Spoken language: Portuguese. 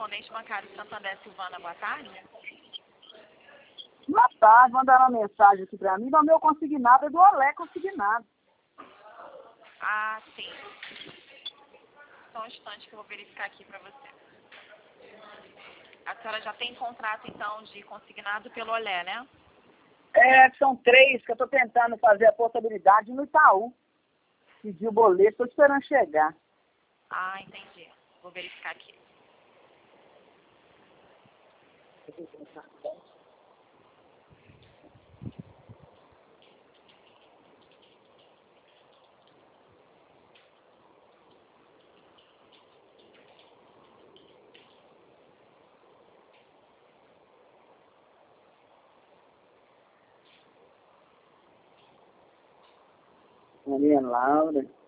correspondente bancário Santander Silvana, boa tarde. Boa tarde, mandaram uma mensagem aqui pra mim, mas o meu consignado é do Olé Consignado. Ah, sim. Só um instante que eu vou verificar aqui para você. A senhora já tem contrato, então, de consignado pelo Olé, né? São 3 que eu tô tentando fazer a portabilidade no Itaú. Pedi o boleto, tô esperando chegar. Ah, entendi. Vou verificar aqui. Maria Laura.